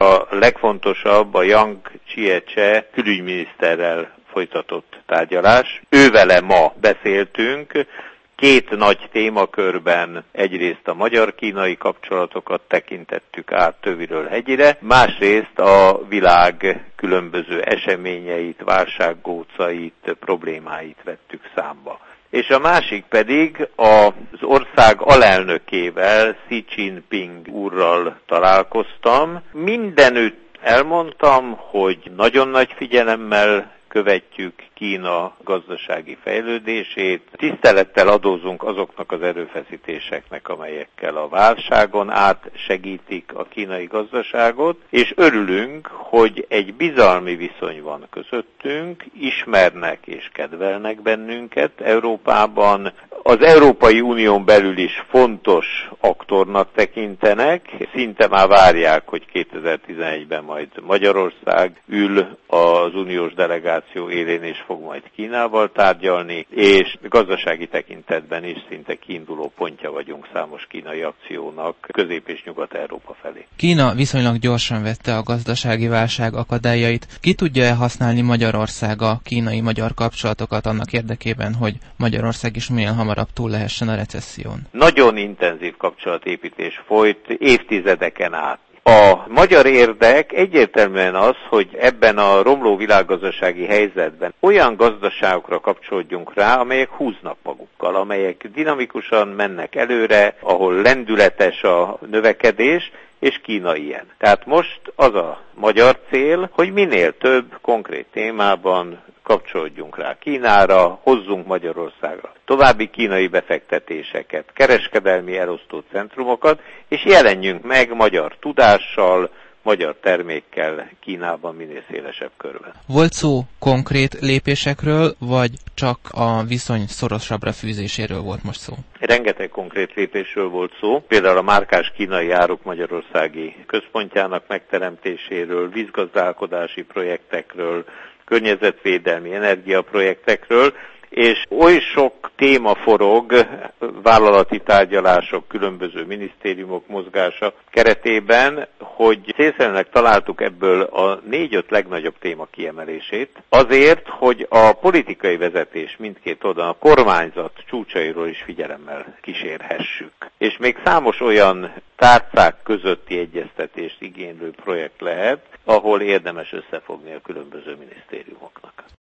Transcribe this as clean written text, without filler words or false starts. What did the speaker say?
A legfontosabb a Yang Jiechi külügyminiszterrel folytatott tárgyalás. Ővele ma beszéltünk, két nagy témakörben egyrészt a magyar-kínai kapcsolatokat tekintettük át töviről hegyire, másrészt a világ különböző eseményeit, válsággócait, problémáit vettük számba. És a másik pedig az ország alelnökével, Xi Jinping úrral találkoztam. Mindenütt elmondtam, hogy nagyon nagy figyelemmel követjük Kína gazdasági fejlődését, tisztelettel adózunk azoknak az erőfeszítéseknek, amelyekkel a válságon át segítik a kínai gazdaságot, és örülünk, hogy egy bizalmi viszony van közöttünk, ismernek és kedvelnek bennünket Európában, az Európai Unión belül is fontos aktornak tekintenek, szinte már várják, hogy 2011-ben majd Magyarország ül az uniós delegáció élén és fog majd Kínával tárgyalni, és gazdasági tekintetben is szinte kiinduló pontja vagyunk számos kínai akciónak Közép- és Nyugat-Európa felé. Kína viszonylag gyorsan vette a gazdasági válság akadályait. Ki tudja-e használni Magyarország a kínai-magyar kapcsolatokat annak érdekében, hogy Magyarország is minél hamarabb túl lehessen a recesszión? Nagyon intenzív kapcsolatépítés folyt évtizedeken át. A magyar érdek egyértelműen az, hogy ebben a romló világgazdasági helyzetben olyan gazdaságokra kapcsolódjunk rá, amelyek húznak magukkal, amelyek dinamikusan mennek előre, ahol lendületes a növekedés, és Kína ilyen. Tehát most az a magyar cél, hogy minél több konkrét témában kapcsolódjunk rá Kínára, hozzunk Magyarországra további kínai befektetéseket, kereskedelmi elosztó centrumokat, és jelenjünk meg magyar tudással, magyar termékkel Kínában minél szélesebb körben. Volt szó konkrét lépésekről, vagy csak a viszony szorosabbra fűzéséről volt most szó? Rengeteg konkrét lépésről volt szó, például a márkás kínai áruk magyarországi központjának megteremtéséről, vízgazdálkodási projektekről, környezetvédelmi energiaprojektekről, és oly sok téma forog, vállalati tárgyalások, különböző minisztériumok mozgása keretében, hogy célszerűnek találtuk ebből a 4-5 legnagyobb téma kiemelését, azért, hogy a politikai vezetés mindkét oldalon, a kormányzat csúcsairól is figyelemmel kísérhessük. És még számos olyan tárcák közötti egyeztetést igénylő projekt lehet, ahol érdemes összefogni a különböző minisztériumoknak.